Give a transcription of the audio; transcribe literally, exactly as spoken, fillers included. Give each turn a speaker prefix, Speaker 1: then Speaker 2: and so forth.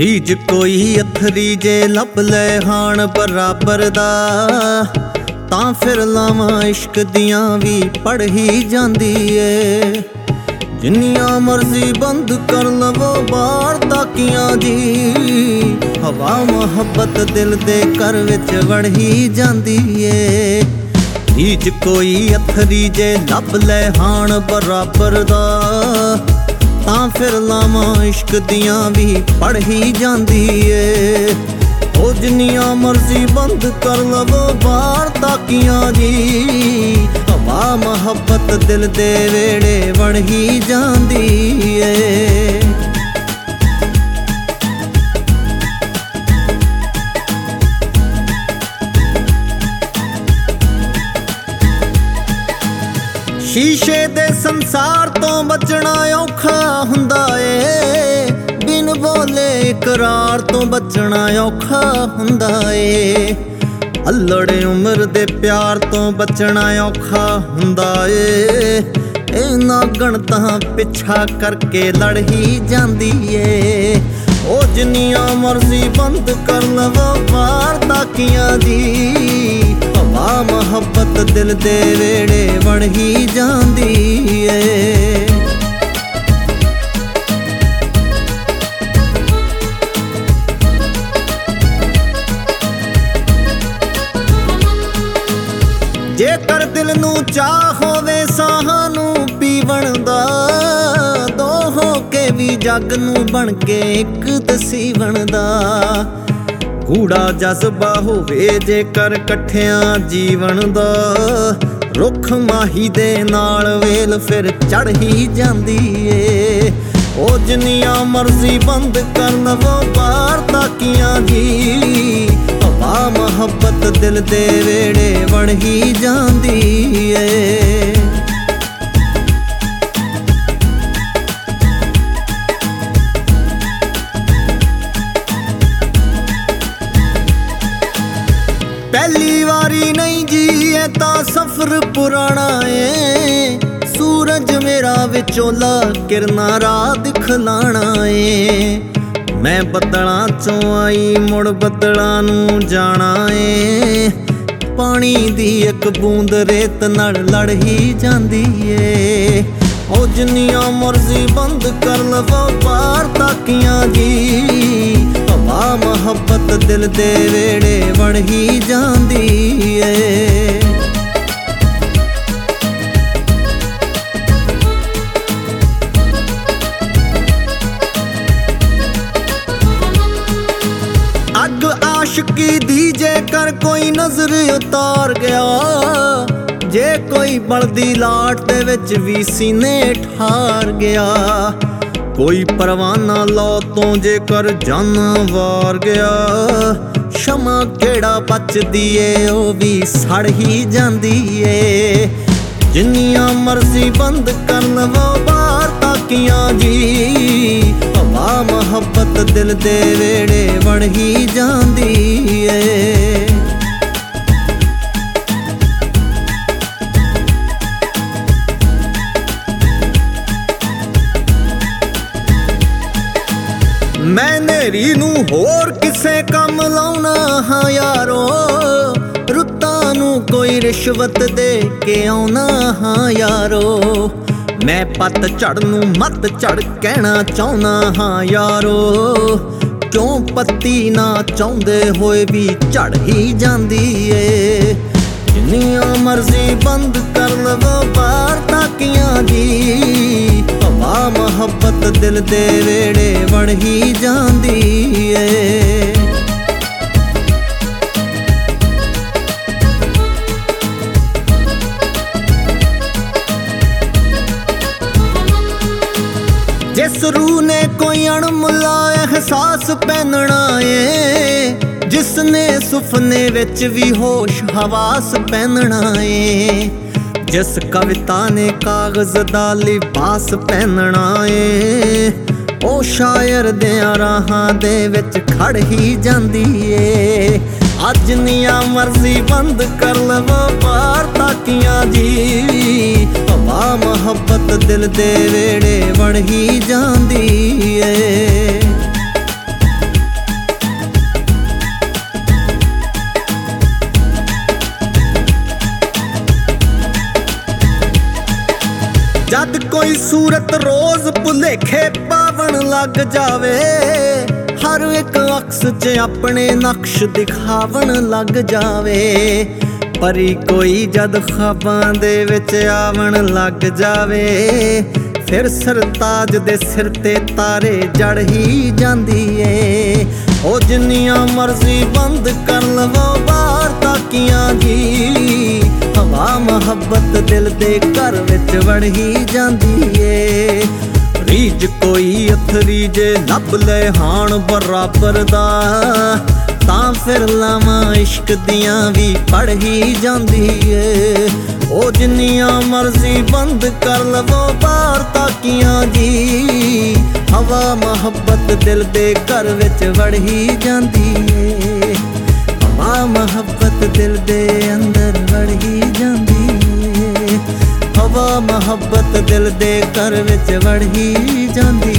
Speaker 1: ਰੀਝ ਕੋਈ ਅਥਰੀ ਜੇ ਲੱਭ ਲੈ ਹਾਣ ਬਰਾਬਰ ਦਾ, ਤਾਂ ਫਿਰ ਲਾਵਾਂ ਇਸ਼ਕ ਦੀਆਂ ਵੀ ਪੜ ਹੀ ਜਾਂਦੀ ਏ। ਜਿੰਨੀਆਂ ਮਰਜ਼ੀ ਬੰਦ ਕਰ ਲਵੋ ਬਾਹਰ ਤਾਕੀਆਂ ਜੀ, ਹਵਾ ਮੁਹੱਬਤ ਦਿਲ ਦੇ ਘਰ ਵਿੱਚ ਵੜ ਹੀ ਜਾਂਦੀ ਏ। ਰੀਝ ਕੋਈ ਅਥਰੀ ਜੇ ਲੱਭ ਲੈ ਹਾਣ ਬਰਾਬਰ ਦਾ, ਤਾਂ ਫਿਰ ਲਾਵਾਂ ਇਸ਼ਕ ਦੀਆਂ ਵੀ ਪੜ ਹੀ ਜਾਂਦੀ ਏ। ਉਹ ਜਿੰਨੀਆਂ ਮਰਜ਼ੀ ਬੰਦ ਕਰ ਲਵੋ ਬਾਹਰ ਤਾਕੀਆਂ ਜੀ, ਹਵਾ ਮੁਹੱਬਤ ਦਿਲ ਦੇ ਵੇੜੇ ਵੜ ਹੀ ਜਾਂਦੀ ਏ। ਸ਼ੀਸ਼ੇ ਦੇ ਸੰਸਾਰ ਤੋਂ ਬਚਣਾ ਔਖਾ ਹੁੰਦਾ ਏ, ਬਿਨ ਬੋਲੇ ਇਕਰਾਰ ਤੋਂ ਬਚਣਾ ਔਖਾ ਹੁੰਦਾ ਏ। ਅਲੜੇ ਉਮਰ ਦੇ ਪਿਆਰ ਤੋਂ ਬਚਣਾ ਔਖਾ ਹੁੰਦਾ ਏ। ਇਹਨਾਂ ਗਣਤਾਂ ਪਿੱਛਾ ਕਰਕੇ ਲੜ ਹੀ ਜਾਂਦੀ ਏ। ਉਹ ਜਿੰਨੀਆਂ ਮਰਜ਼ੀ ਬੰਦ ਕਰ ਲਵੋ ਬਾਹਰ ਤਾਕੀਆਂ ਜੀ, ਹਵਾ ਮੁਹੱਬਤ ਦਿਲ ਦੇ ਵੇੜੇ ਵੜ ਹੀ ਜਾਂਦੀ ਏ। ਜੇਕਰ ਦਿਲ ਨੂੰ ਚਾਹ ਹੋਵੇ ਸਾਹਾਂ ਨੂੰ ਪੀਵਣ ਦਾ, ਦੋ ਹੋ ਕੇ ਵੀ ਜੱਗ ਨੂੰ ਬਣ ਕੇ ਇੱਕ ਦਸੀਵਣ ਦਾ। ਗੂੜਾ ਜਜ਼ਬਾ ਹੋਵੇ ਜੇਕਰ ਇਕੱਠਿਆਂ ਜੀਵਨ ਦਾ, ਰੁੱਖ ਮਾਹੀ ਦੇ ਨਾਲ ਵੇਲ ਫਿਰ ਚੜ ਹੀ ਜਾਂਦੀ ਏ। ਉਹ ਜਿੰਨੀਆਂ ਮਰਜ਼ੀ ਬੰਦ ਕਰ ਲਵੋ ਬਾਹਰ ਤਾਕੀਆਂ ਜੀ, ਹਵਾ ਮੁਹੱਬਤ ਦਿਲ ਦੇ ਵੇੜੇ ਵੜ ਹੀ ਜਾਂਦੀ ਏ। ਪਹਿਲੀ ਵਾਰੀ ਨਹੀਂ ਜੀ ਇਹ ਤਾਂ ਸਫ਼ਰ ਪੁਰਾਣਾ ਏ, ਸੂਰਜ ਮੇਰਾ ਵਿਚੋਲਾ ਕਿਰਨਾਂ ਰਾਹ ਦਿਖਲਾਣਾ ਏ। ਮੈਂ ਬੱਦਲਾਂ ਚੋਂ ਆਈ ਮੁੜ ਬੱਦਲਾਂ ਨੂੰ ਜਾਣਾ ਏ, ਪਾਣੀ ਦੀ ਇੱਕ ਬੂੰਦ ਰੇਤ ਨਾਲ ਲੜ ਹੀ ਜਾਂਦੀ ਏ। ਉਹ ਜਿੰਨੀਆਂ ਮਰਜ਼ੀ ਬੰਦ ਕਰ ਲਵੋ ਬਾਹਰ ਤਾਕੀਆਂ ਜੀ, ਹਵਾ ਮੁਹੱਬਤ ਦਿਲ ਦੇ ਵੇੜੇ ਵੜ ਹੀ ਜਾਂਦੀ ਏ। ਅੱਗ ਆਸ਼ਕੀ ਦੀ ਜੇਕਰ ਕੋਈ ਨਜ਼ਰ ਉਤਾਰ ਗਿਆ, ਜੇ ਕੋਈ ਬਲਦੀ ਲਾਟ ਦੇ ਵਿੱਚ ਵੀ ਸੀਨੇ ਠਾਰ ਗਿਆ। ਕੋਈ ਪਰਵਾਨਾ ਲੌ ਤੋਂ ਜੇਕਰ ਜਾਨਾਂ ਵਾਰ ਗਿਆ, ਸ਼ਮਾ ਕਿਹੜਾ ਬਚਦੀ ਏ ਉਹ ਵੀ ਸੜ ਹੀ ਜਾਂਦੀ ਏ। ਜਿੰਨੀਆਂ ਮਰਜ਼ੀ ਬੰਦ ਕਰ ਲਵੋ ਬਾਹਰ ਤਾਕੀਆਂ ਜੀ, ਹਵਾ ਮੁਹੱਬਤ ਦਿਲ ਦੇ ਵੇੜੇ ਵੜ ਹੀ ਜਾਂਦੀ ਏ। ਮੈਂ ਨੇਰੀ ਨੂੰ ਹੋਰ ਕਿਸੇ ਕੰਮ ਲਾਉਣਾ ਹਾਂ ਯਾਰੋ, ਰੁੱਤਾਂ ਨੂੰ ਕੋਈ ਰਿਸ਼ਵਤ ਦੇ ਕੇ ਆਉਣਾ ਹਾਂ ਯਾਰੋ। ਮੈਂ ਪੱਤ ਝੜ ਨੂੰ ਮੱਤ ਝੜ ਕਹਿਣਾ ਚਾਹੁੰਦਾ ਹਾਂ ਯਾਰੋ, ਕਿਉਂ ਪੱਤੀ ਨਾ ਚਾਹੁੰਦੇ ਹੋਏ ਵੀ ਝੜ ਹੀ ਜਾਂਦੀ ਏ। ਜਿੰਨੀਆਂ ਮਰਜ਼ੀ ਬੰਦ ਕਰ ਲਵੋ ਬਾਹਰ ਤਾਕੀਆਂ ਜੀ, ਹਵਾ ਮੁਹੱਬਤ ਦਿਲ ਦੇ ਵੇੜੇ ਵੜ ਹੀ ਜਾਂਦੀ ਏ। ਜਿਸ ਰੂਹ ਨੇ ਕੋਈ ਅਣਮੁੱਲਾ ਅਹਿਸਾਸ ਪਹਿਨਣਾ ਏ, ਜਿਸ ਨੇ ਸੁਪਨੇ ਵਿੱਚ ਵੀ ਹੋਸ਼ ਹਵਾਸ ਪਹਿਨਣਾ ਏ। ਜਿਸ ਕਵਿਤਾ ਨੇ ਕਾਗਜ਼ ਦਾ ਲਿਬਾਸ ਪਹਿਨਣਾ ਏ, ਉਹ ਸ਼ਾਇਰ ਦਿਆਂ ਰਾਹਾਂ ਦੇ ਵਿੱਚ ਖੜ ਹੀ ਜਾਂਦੀ ਏ। ਅੱਜ ਨੀਆਂ ਮਰਜ਼ੀ ਬੰਦ ਕਰ ਲਵੋ ਬਾਹਰ ਤਾਕੀਆਂ ਜੀ, ਹਵਾ ਮੁਹੱਬਤ ਦਿਲ ਦੇ ਵੇੜੇ ਵੜ ਹੀ ਜਾਂਦੀ ਏ। ਭੁਲੇਖੇ ਪਾਵਣ ਲੱਗ ਜਾਵੇ, ਹਰ ਇੱਕ ਅਕਸ 'ਚ ਆਪਣੇ ਨਕਸ਼ ਦਿਖਾਵਣ ਲੱਗ ਜਾਵੇ। ਪਰੀ ਕੋਈ ਜਦ ਖ਼ਾਬਾਂ ਦੇ ਵਿੱਚ ਆਵਣ ਲੱਗ ਜਾਵੇ, ਫਿਰ ਸਰਤਾਜ ਦੇ ਸਿਰ ਤੇ ਤਾਰੇ ਜੜ ਹੀ ਜਾਂਦੀ ਏ। ਉਹ ਜਿੰਨੀਆਂ ਮਰਜ਼ੀ ਬੰਦ ਕਰ ਲਵੋ ਬਾਹਰ ਤਾਕੀਆਂ ਜੀ, ਹਵਾ ਮੁਹੱਬਤ ਦਿਲ ਦੇ ਘਰ ਵਿੱਚ ਵੜ ਹੀ ਜਾਂਦੀ ਏ। ਰੀਝ ਕੋਈ ਅਥਰੀ ਜੇ ਲੱਭ ਲੈ ਹਾਣ ਬਰਾਬਰ ਦਾ, ਤਾਂ ਫਿਰ ਲਾਵਾਂ ਇਸ਼ਕ ਦੀਆਂ ਵੀ ਪੜ ਹੀ ਜਾਂਦੀ ਏ। ਉਹ ਜਿੰਨੀਆਂ ਮਰਜ਼ੀ ਬੰਦ ਕਰ ਲਵੋ ਬਾਹਰ ਤਾਕੀਆਂ ਜੀ, ਹਵਾ ਮੁਹੱਬਤ ਦਿਲ ਦੇ ਘਰ ਵਿੱਚ ਵੜ ਹੀ ਜਾਂਦੀ ਏ। ਹਵਾ ਮੁਹੱਬਤ ਦਿਲ ਦੇ ਅੰਦਰ ਵੜ ਹੀ ਜਾਂਦੀ ਏ। ਹਵਾ ਮੁਹੱਬਤ ਦਿਲ ਦੇ ਘਰ ਵਿੱਚ ਵੜ ਹੀ ਜਾਂਦੀ